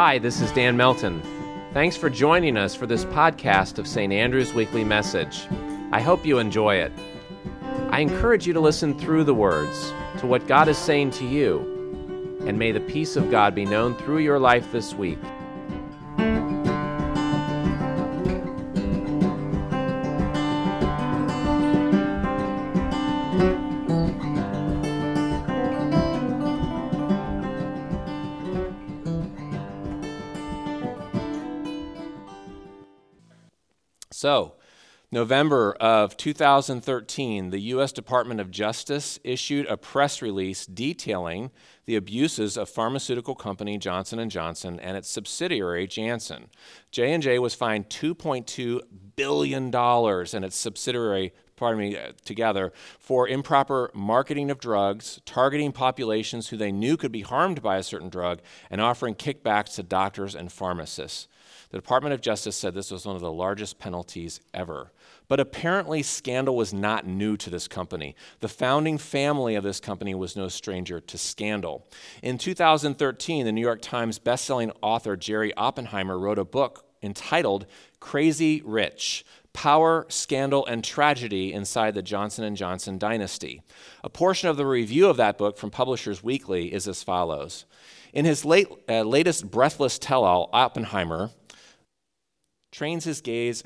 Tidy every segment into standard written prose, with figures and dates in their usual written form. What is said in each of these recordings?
Hi, this is Dan Melton. Thanks for joining us for this podcast of St. Andrew's Weekly Message. I hope you enjoy it. I encourage you to listen through the words to what God is saying to you, and may the peace of God be known through your life this week. So, November of 2013, the U.S. Department of Justice issued a press release detailing the abuses of pharmaceutical company Johnson & Johnson and its subsidiary Janssen. J&J was fined $2.2 billion and its subsidiary together for improper marketing of drugs, targeting populations who they knew could be harmed by a certain drug, and offering kickbacks to doctors and pharmacists. The Department of Justice said this was one of the largest penalties ever. But apparently, scandal was not new to this company. The founding family of this company was no stranger to scandal. In 2013, the New York Times bestselling author Jerry Oppenheimer wrote a book entitled Crazy Rich: Power, Scandal, and Tragedy Inside the Johnson & Johnson Dynasty. A portion of the review of that book from Publishers Weekly is as follows. In his latest breathless tell-all, Oppenheimer trains his gaze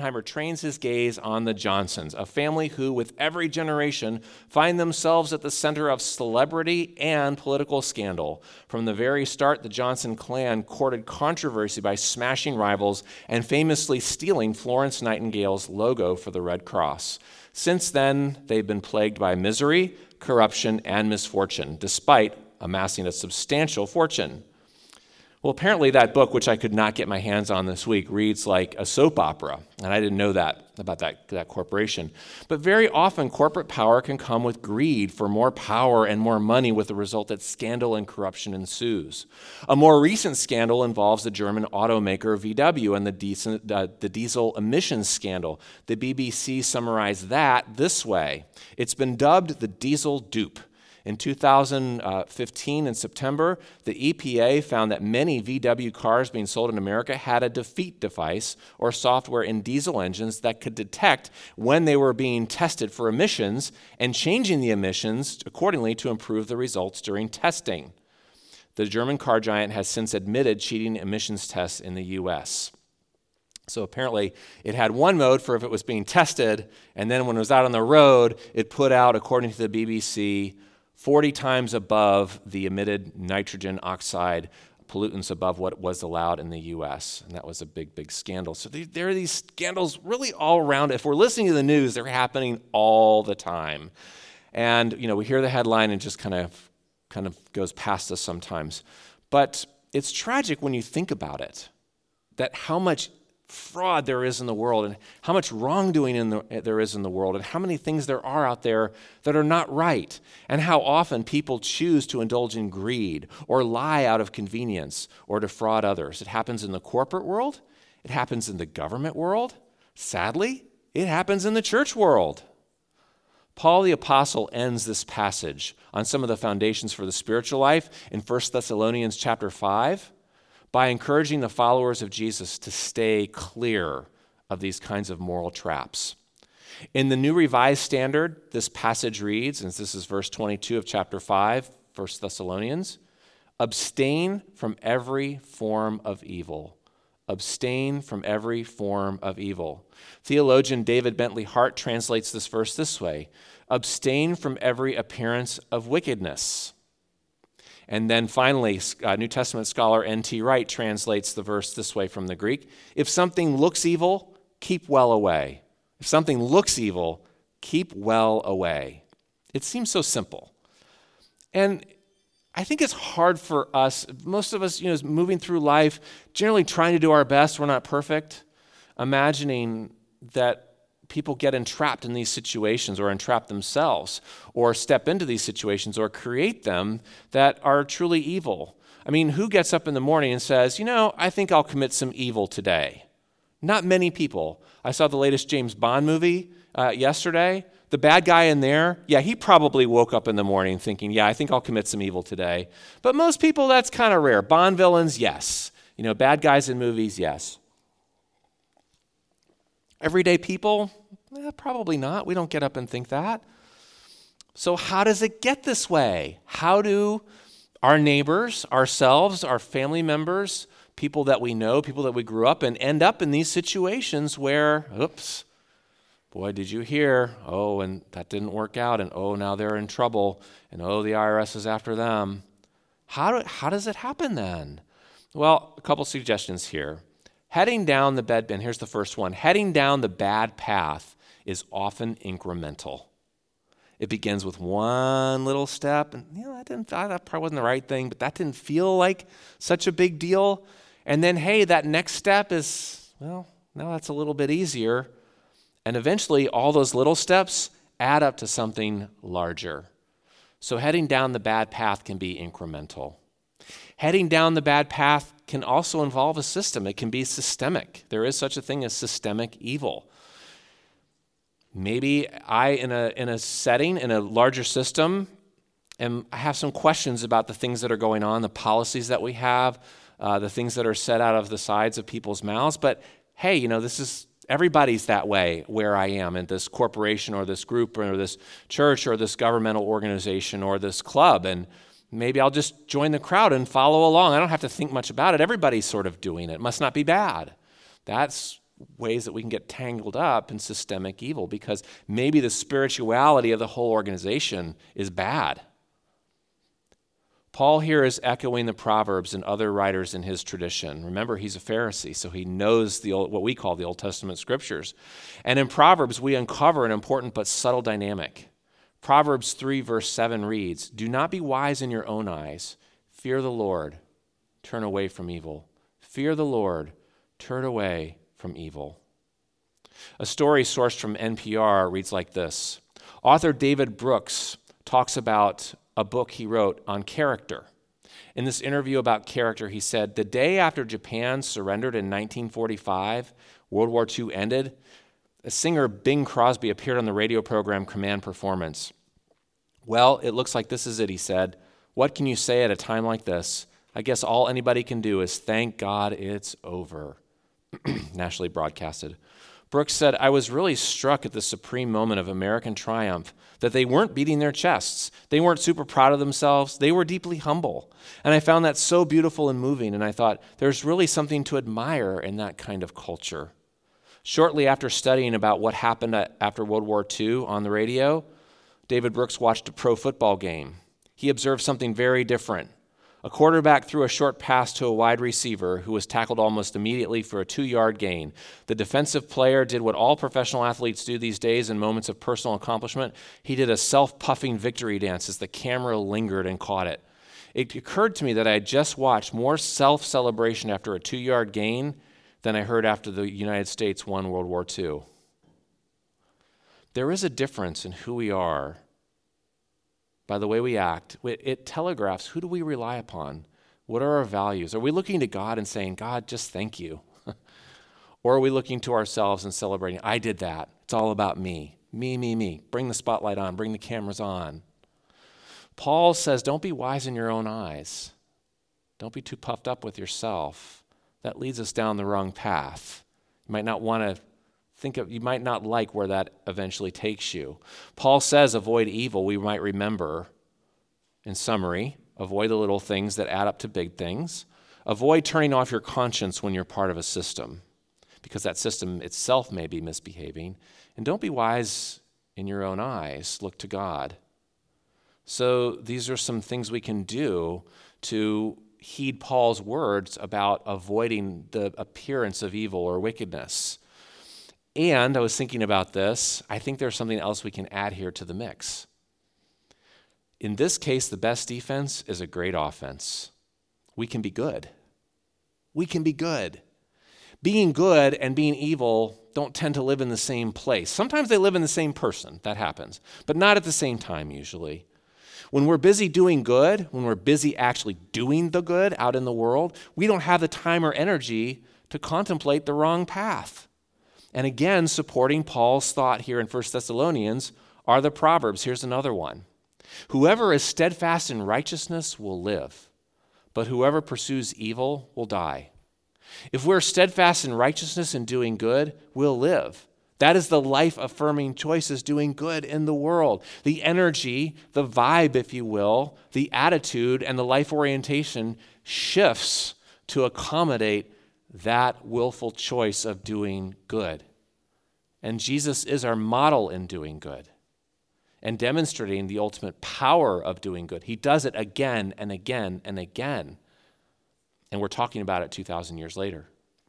on the Johnsons, a family who, with every generation, find themselves at the center of celebrity and political scandal. From the very start, the Johnson clan courted controversy by smashing rivals and famously stealing Florence Nightingale's logo for the Red Cross. Since then, they've been plagued by misery, corruption, and misfortune, despite amassing a substantial fortune. Well, apparently that book, which I could not get my hands on this week, reads like a soap opera, and I didn't know that about that corporation. But very often, corporate power can come with greed for more power and more money, with the result that scandal and corruption ensues. A more recent scandal involves the German automaker VW and the diesel emissions scandal. The BBC summarized that this way: it's been dubbed the diesel dupe. In 2015, in September, the EPA found that many VW cars being sold in America had a defeat device or software in diesel engines that could detect when they were being tested for emissions and changing the emissions accordingly to improve the results during testing. The German car giant has since admitted cheating emissions tests in the U.S. So apparently it had one mode for if it was being tested, and then when it was out on the road, it put out, according to the BBC, 40 times above the emitted nitrogen oxide pollutants above what was allowed in the U.S., and that was a big, big scandal. So there are these scandals really all around. If we're listening to the news, they're happening all the time. And, we hear the headline and just kind of goes past us sometimes. But it's tragic when you think about it, that how much fraud there is in the world, and how much wrongdoing there is in the world, and how many things there are out there that are not right, and how often people choose to indulge in greed or lie out of convenience or defraud others. It happens in the corporate world. It happens in the government world. Sadly, it happens in the church world. Paul the Apostle ends this passage on some of the foundations for the spiritual life in 1 Thessalonians chapter 5. By encouraging the followers of Jesus to stay clear of these kinds of moral traps. In the New Revised Standard, this passage reads, and this is verse 22 of chapter 5, 1 Thessalonians, abstain from every form of evil. Abstain from every form of evil. Theologian David Bentley Hart translates this verse this way: abstain from every appearance of wickedness. And then finally, New Testament scholar N.T. Wright translates the verse this way from the Greek: if something looks evil, keep well away. If something looks evil, keep well away. It seems so simple. And I think it's hard for us, most of us, moving through life, generally trying to do our best. We're not perfect. Imagining that people get entrapped in these situations, or entrap themselves, or step into these situations, or create them that are truly evil. I mean, who gets up in the morning and says, I think I'll commit some evil today? Not many people. I saw the latest James Bond movie yesterday. The bad guy in there, he probably woke up in the morning thinking, I think I'll commit some evil today. But most people, that's kind of rare. Bond villains, yes. Bad guys in movies, yes. Everyday people, probably not. We don't get up and think that. So how does it get this way? How do our neighbors, ourselves, our family members, people that we know, people that we grew up in, end up in these situations where, oops, boy, did you hear? Oh, and that didn't work out, and oh, now they're in trouble, and oh, the IRS is after them. How does it happen then? Well, a couple suggestions here. Heading down the bad, and here's the first one. Heading down the bad path is often incremental. It begins with one little step, and that probably wasn't the right thing, but that didn't feel like such a big deal. And then, hey, that next step is, now that's a little bit easier. And eventually, all those little steps add up to something larger. So heading down the bad path can be incremental. Heading down the bad path can also involve a system. It can be systemic. There is such a thing as systemic evil. Maybe I, in a setting, in a larger system, I have some questions about the things that are going on, the policies that we have, the things that are said out of the sides of people's mouths. But hey, everybody's that way where I am in this corporation or this group or this church or this governmental organization or this club. And maybe I'll just join the crowd and follow along. I don't have to think much about it. Everybody's sort of doing it. It must not be bad. That's ways that we can get tangled up in systemic evil because maybe the spirituality of the whole organization is bad. Paul here is echoing the Proverbs and other writers in his tradition. Remember, he's a Pharisee, so he knows what we call the Old Testament scriptures. And in Proverbs, we uncover an important but subtle dynamic. Proverbs 3 verse 7 reads, "Do not be wise in your own eyes. Fear the Lord. Turn away from evil. Fear the Lord. Turn away from evil." A story sourced from NPR reads like this. Author David Brooks talks about a book he wrote on character. In this interview about character, he said, "The day after Japan surrendered in 1945, World War II ended, singer Bing Crosby appeared on the radio program Command Performance. Well, it looks like this is it," he said. "What can you say at a time like this? I guess all anybody can do is thank God it's over." Nationally broadcasted. Brooks said, "I was really struck at the supreme moment of American triumph that they weren't beating their chests. They weren't super proud of themselves. They were deeply humble. And I found that so beautiful and moving, and I thought there's really something to admire in that kind of culture." Shortly after studying about what happened after World War II on the radio, David Brooks watched a pro football game. He observed something very different. A quarterback threw a short pass to a wide receiver who was tackled almost immediately for a 2-yard gain. The defensive player did what all professional athletes do these days in moments of personal accomplishment. He did a self-puffing victory dance as the camera lingered and caught it. It occurred to me that I had just watched more self-celebration after a 2-yard gain than I heard after the United States won World War II. There is a difference in who we are by the way we act. It telegraphs who do we rely upon? What are our values? Are we looking to God and saying, "God, just thank you"? Or are we looking to ourselves and celebrating, "I did that. It's all about me. Me. Bring the spotlight on. Bring the cameras on." Paul says, don't be wise in your own eyes. Don't be too puffed up with yourself. That leads us down the wrong path. You might not want to you might not like where that eventually takes you. Paul says avoid evil. We might remember, in summary, avoid the little things that add up to big things. Avoid turning off your conscience when you're part of a system, because that system itself may be misbehaving. And don't be wise in your own eyes. Look to God. So these are some things we can do to heed Paul's words about avoiding the appearance of evil or wickedness. And I was thinking about this. I think there's something else we can add here to the mix. In this case, the best defense is a great offense. We can be good. We can be good. Being good and being evil don't tend to live in the same place. Sometimes they live in the same person. That happens. But not at the same time, usually. When we're busy doing good, when we're busy actually doing the good out in the world, we don't have the time or energy to contemplate the wrong path. And again, supporting Paul's thought here in 1 Thessalonians are the Proverbs. Here's another one. Whoever is steadfast in righteousness will live, but whoever pursues evil will die. If we're steadfast in righteousness and doing good, we'll live. That is the life-affirming choice, is doing good in the world. The energy, the vibe, if you will, the attitude and the life orientation shifts to accommodate that willful choice of doing good. And Jesus is our model in doing good and demonstrating the ultimate power of doing good. He does it again and again and again. And we're talking about it 2,000 years later.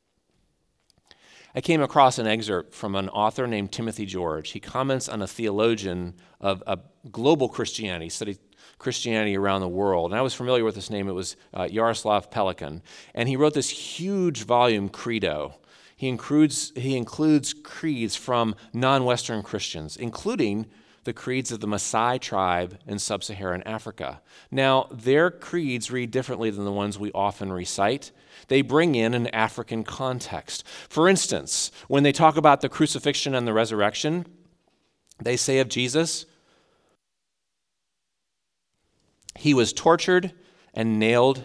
I came across an excerpt from an author named Timothy George. He comments on a theologian of global Christianity, studied Christianity around the world. And I was familiar with this name. It was Yaroslav Pelikan. And he wrote this huge volume, Credo. He includes creeds from non-Western Christians, including the creeds of the Maasai tribe in sub-Saharan Africa. Now, their creeds read differently than the ones we often recite. They bring in an African context. For instance, when they talk about the crucifixion and the resurrection, they say of Jesus, he was tortured and nailed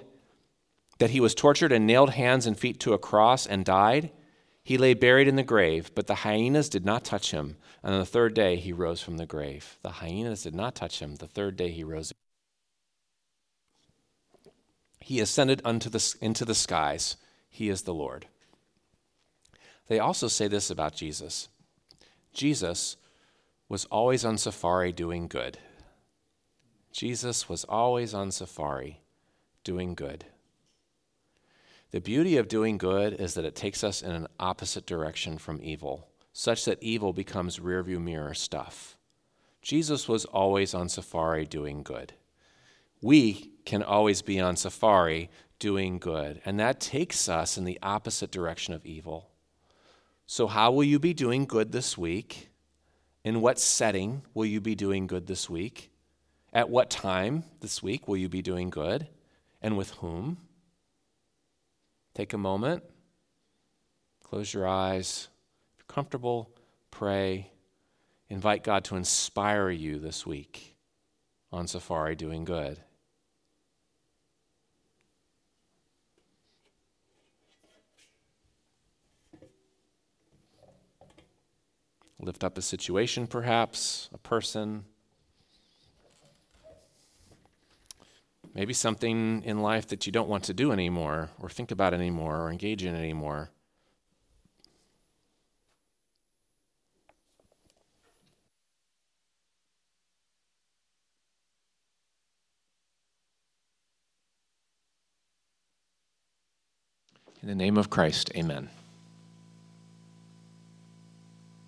hands and feet to a cross and died. He lay buried in the grave, but the hyenas did not touch him. And on the third day, he rose from the grave. The hyenas did not touch him. The third day, he rose. He ascended into the skies. He is the Lord. They also say this about Jesus. Jesus was always on safari doing good. Jesus was always on safari doing good. The beauty of doing good is that it takes us in an opposite direction from evil, such that evil becomes rearview mirror stuff. Jesus was always on safari doing good. We can always be on safari doing good, and that takes us in the opposite direction of evil. So how will you be doing good this week? In what setting will you be doing good this week? At what time this week will you be doing good? And with whom? Take a moment, close your eyes, if you're comfortable, pray, invite God to inspire you this week on safari doing good. Lift up a situation, perhaps, a person, maybe something in life that you don't want to do anymore, or think about anymore, or engage in anymore. In the name of Christ, amen.